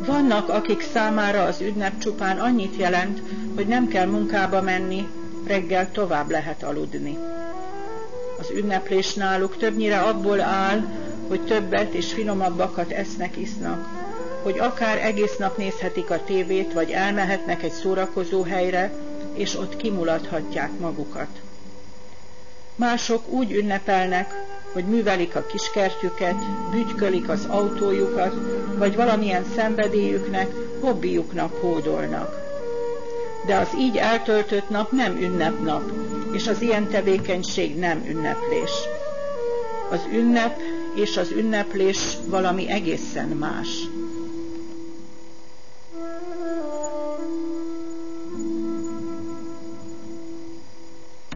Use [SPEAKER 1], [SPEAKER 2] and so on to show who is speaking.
[SPEAKER 1] Vannak, akik számára az ünnep csupán annyit jelent, hogy nem kell munkába menni, reggel tovább lehet aludni. Az ünneplés náluk többnyire abból áll, hogy többet és finomabbakat esznek, isznak, hogy akár egész nap nézhetik a tévét, vagy elmehetnek egy szórakozó helyre, és ott kimulathatják magukat. Mások úgy ünnepelnek, hogy művelik a kiskertjüket, bütykölik az autójukat, vagy valamilyen szenvedélyüknek, hobbiuknak hódolnak. De az így eltöltött nap nem ünnepnap, és az ilyen tevékenység nem ünneplés. Az ünnep és az ünneplés valami egészen más.